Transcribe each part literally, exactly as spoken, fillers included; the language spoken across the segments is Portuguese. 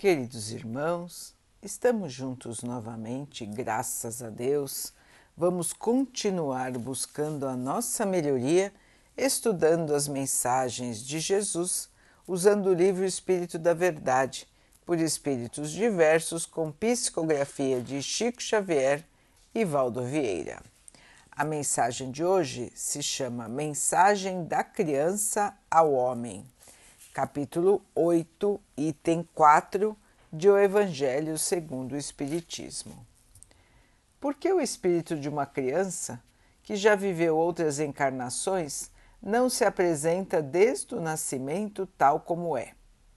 Queridos irmãos, estamos juntos novamente, graças a Deus. Vamos continuar buscando a nossa melhoria, estudando as mensagens de Jesus, usando o livro Espírito da Verdade, por espíritos diversos, com psicografia de Chico Xavier e Valdo Vieira. A mensagem de hoje se chama Mensagem da Criança ao Homem, capítulo oito, item quatro, de O Evangelho segundo o Espiritismo. Por que o espírito de uma criança, que já viveu outras encarnações, não se apresenta desde o nascimento tal como é?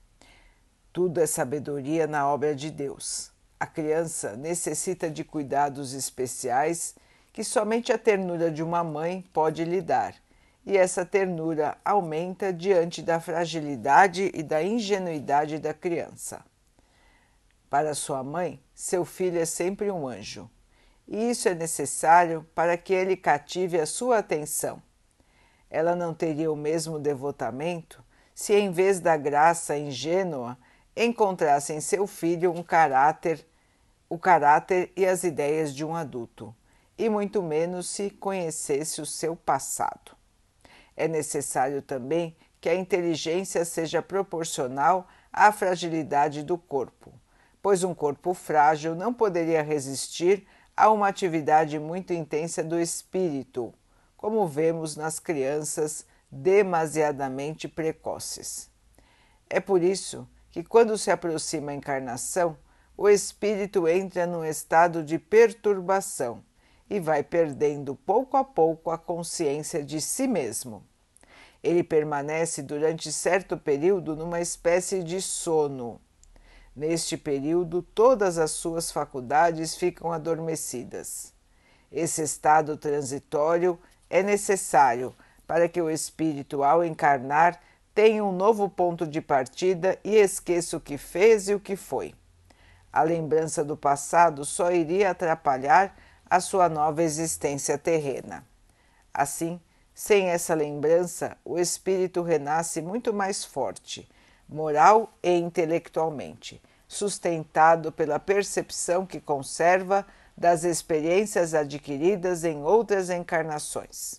Tudo é sabedoria na obra de Deus. A criança necessita de cuidados especiais que somente a ternura de uma mãe pode lhe dar, e essa ternura aumenta diante da fragilidade e da ingenuidade da criança. Para sua mãe, seu filho é sempre um anjo, e isso é necessário para que ele cative a sua atenção. Ela não teria o mesmo devotamento se, em vez da graça ingênua, encontrasse em seu filho um caráter, o caráter e as ideias de um adulto, e muito menos se conhecesse o seu passado. É necessário também que a inteligência seja proporcional à fragilidade do corpo, pois um corpo frágil não poderia resistir a uma atividade muito intensa do espírito, como vemos nas crianças demasiadamente precoces. É por isso que, quando se aproxima a encarnação, o espírito entra num estado de perturbação e vai perdendo pouco a pouco a consciência de si mesmo. Ele permanece durante certo período numa espécie de sono. Neste período, todas as suas faculdades ficam adormecidas. Esse estado transitório é necessário para que o espírito, ao encarnar, tenha um novo ponto de partida e esqueça o que fez e o que foi. A lembrança do passado só iria atrapalhar a sua nova existência terrena. Assim, sem essa lembrança, o espírito renasce muito mais forte, moral e intelectualmente, sustentado pela percepção que conserva das experiências adquiridas em outras encarnações.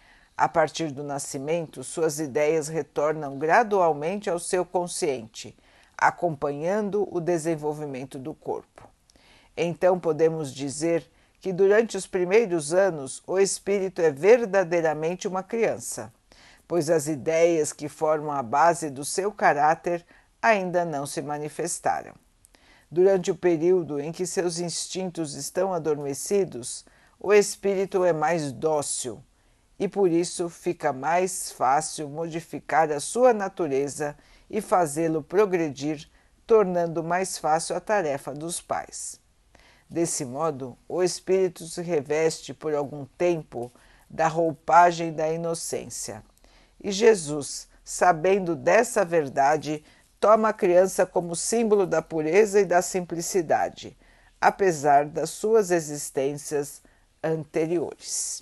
A partir do nascimento, suas ideias retornam gradualmente ao seu consciente, acompanhando o desenvolvimento do corpo. Então podemos dizer que durante os primeiros anos o espírito é verdadeiramente uma criança, pois as ideias que formam a base do seu caráter ainda não se manifestaram. Durante o período em que seus instintos estão adormecidos, o espírito é mais dócil e por isso fica mais fácil modificar a sua natureza e fazê-lo progredir, tornando mais fácil a tarefa dos pais. Desse modo, o espírito se reveste por algum tempo da roupagem da inocência. E Jesus, sabendo dessa verdade, toma a criança como símbolo da pureza e da simplicidade, apesar das suas existências anteriores.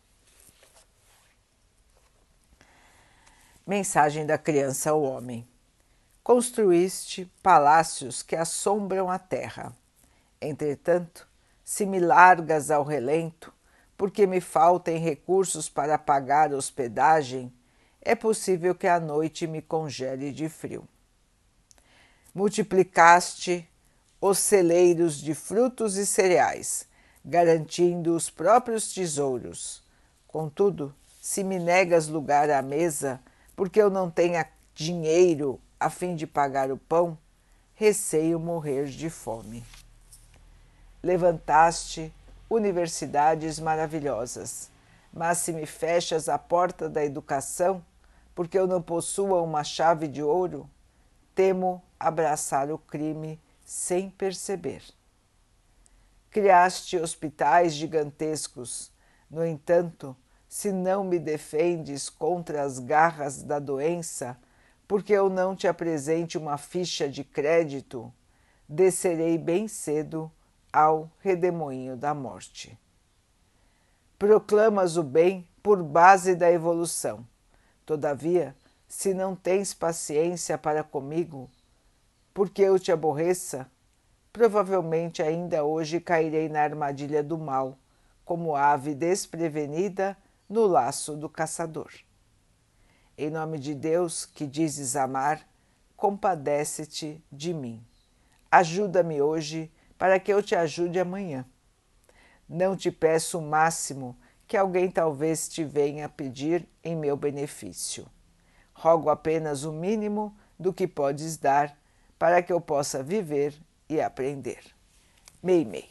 Mensagem da criança ao homem. Construíste palácios que assombram a terra. Entretanto, se me largas ao relento, porque me faltem recursos para pagar hospedagem, é possível que a noite me congele de frio. Multiplicaste os celeiros de frutos e cereais, garantindo os próprios tesouros. Contudo, se me negas lugar à mesa, porque eu não tenha dinheiro a fim de pagar o pão, receio morrer de fome. Levantaste universidades maravilhosas, mas se me fechas a porta da educação, porque eu não possua uma chave de ouro, temo abraçar o crime sem perceber. Criaste hospitais gigantescos, no entanto, se não me defendes contra as garras da doença, porque eu não te apresente uma ficha de crédito, descerei bem cedo ao redemoinho da morte. Proclamas o bem por base da evolução. Todavia, se não tens paciência para comigo, porque eu te aborreça, provavelmente ainda hoje cairei na armadilha do mal, como ave desprevenida no laço do caçador. Em nome de Deus, que dizes amar, compadece-te de mim. Ajuda-me hoje para que eu te ajude amanhã. Não te peço o máximo que alguém talvez te venha pedir em meu benefício. Rogo apenas o mínimo do que podes dar para que eu possa viver e aprender. Meimei.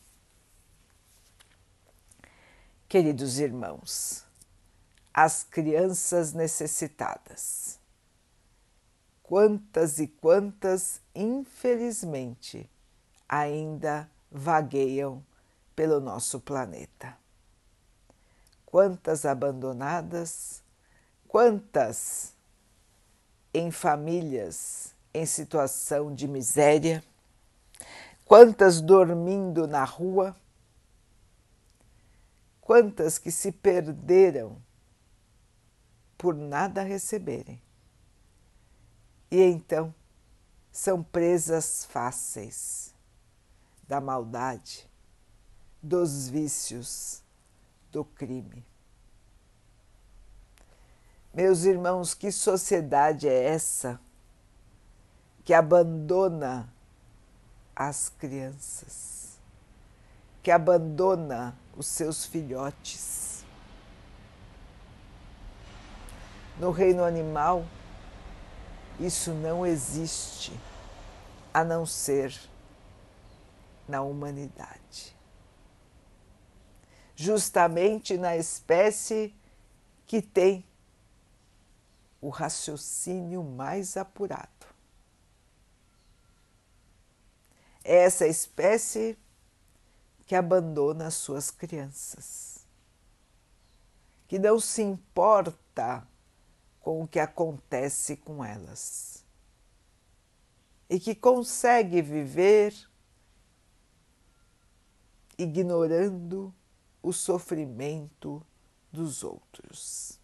Queridos irmãos, as crianças necessitadas. Quantas e quantas, infelizmente, ainda vagueiam pelo nosso planeta. Quantas abandonadas, quantas em famílias em situação de miséria, quantas dormindo na rua, quantas que se perderam por nada receberem. E então são presas fáceis da maldade, dos vícios, do crime. Meus irmãos, que sociedade é essa que abandona as crianças, que abandona os seus filhotes? No reino animal, isso não existe, a não ser na humanidade. Justamente na espécie que tem o raciocínio mais apurado. É essa espécie que abandona as suas crianças, que não se importa com o que acontece com elas e que consegue viver ignorando o sofrimento dos outros.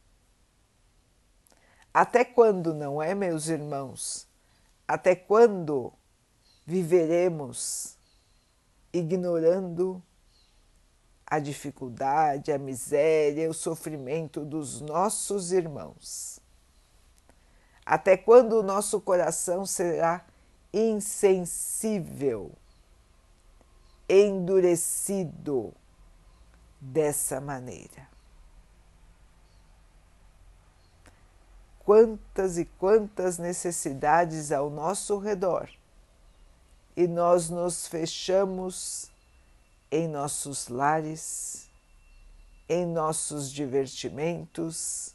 Até quando, não é, meus irmãos? Até quando viveremos ignorando a dificuldade, a miséria, o sofrimento dos nossos irmãos? Até quando o nosso coração será insensível, endurecido dessa maneira? Quantas e quantas necessidades ao nosso redor e nós nos fechamos em nossos lares, em nossos divertimentos,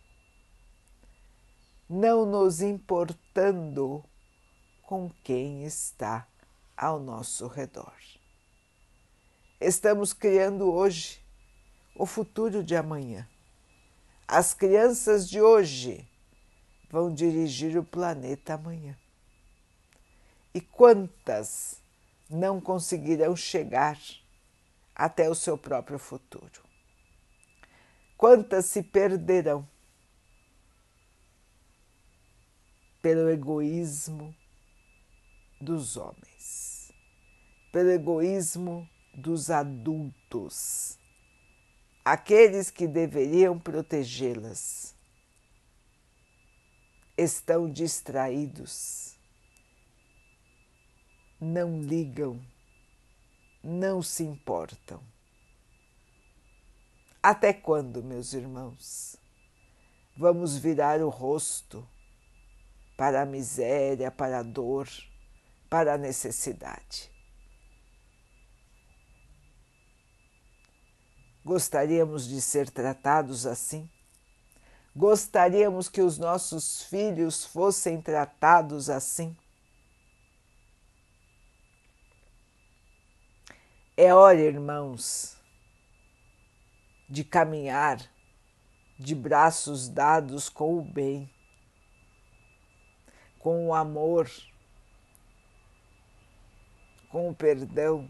não nos importando com quem está ao nosso redor. Estamos criando hoje o futuro de amanhã. As crianças de hoje vão dirigir o planeta amanhã. E quantas não conseguirão chegar até o seu próprio futuro? Quantas se perderão pelo egoísmo dos homens, pelo egoísmo dos adultos, aqueles que deveriam protegê-las, estão distraídos, não ligam, não se importam. Até quando, meus irmãos, vamos virar o rosto para a miséria, para a dor, para a necessidade? Gostaríamos de ser tratados assim? Gostaríamos que os nossos filhos fossem tratados assim? É hora, irmãos, de caminhar de braços dados com o bem, com o amor, com o perdão.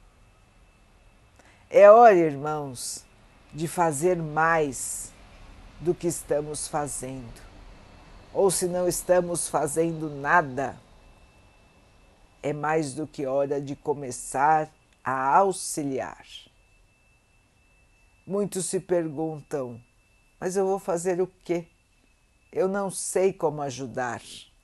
É hora, irmãos, de fazer mais do que estamos fazendo. Ou se não estamos fazendo nada, é mais do que hora de começar a auxiliar. Muitos se perguntam, mas eu vou fazer o quê? Eu não sei como ajudar.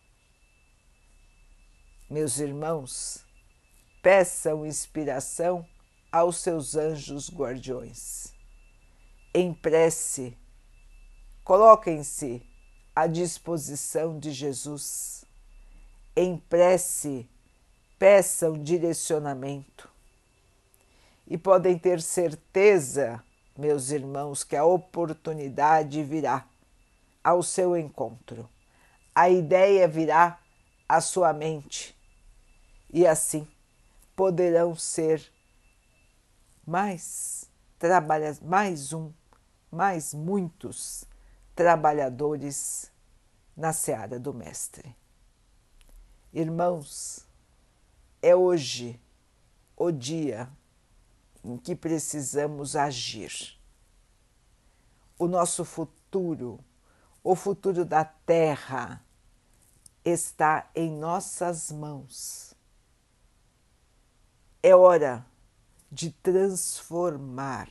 Meus irmãos, peçam inspiração aos seus anjos guardiões. Em prece, coloquem-se à disposição de Jesus. Em prece, peçam direcionamento. E podem ter certeza, meus irmãos, que a oportunidade virá ao seu encontro. A ideia virá à sua mente. E assim poderão ser mais, trabalha, mais um, mais muitos trabalhadores na seara do Mestre. Irmãos, é hoje o dia em que precisamos agir. O nosso futuro, o futuro da Terra, está em nossas mãos. É hora de transformar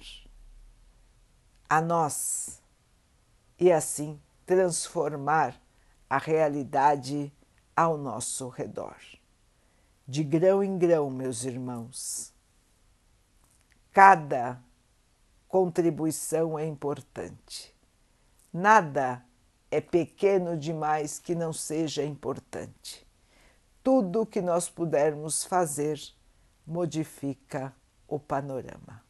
a nós e assim transformar a realidade ao nosso redor. De grão em grão, meus irmãos, cada contribuição é importante. Nada é pequeno demais que não seja importante. Tudo o que nós pudermos fazer modifica o panorama.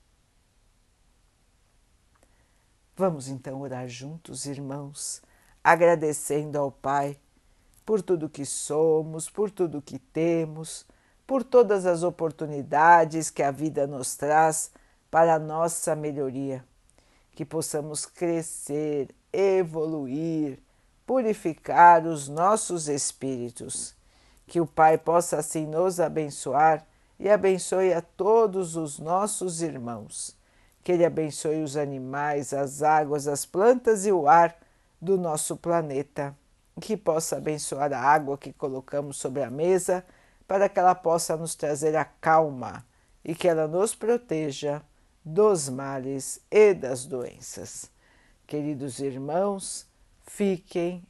Vamos então orar juntos, irmãos, agradecendo ao Pai por tudo que somos, por tudo que temos, por todas as oportunidades que a vida nos traz para a nossa melhoria. Que possamos crescer, evoluir, purificar os nossos espíritos. Que o Pai possa assim nos abençoar e abençoe a todos os nossos irmãos. Que Ele abençoe os animais, as águas, as plantas e o ar do nosso planeta. Que possa abençoar a água que colocamos sobre a mesa para que ela possa nos trazer a calma e que ela nos proteja dos males e das doenças. Queridos irmãos, fiquem,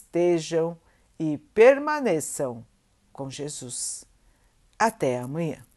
estejam e permaneçam com Jesus. Até amanhã.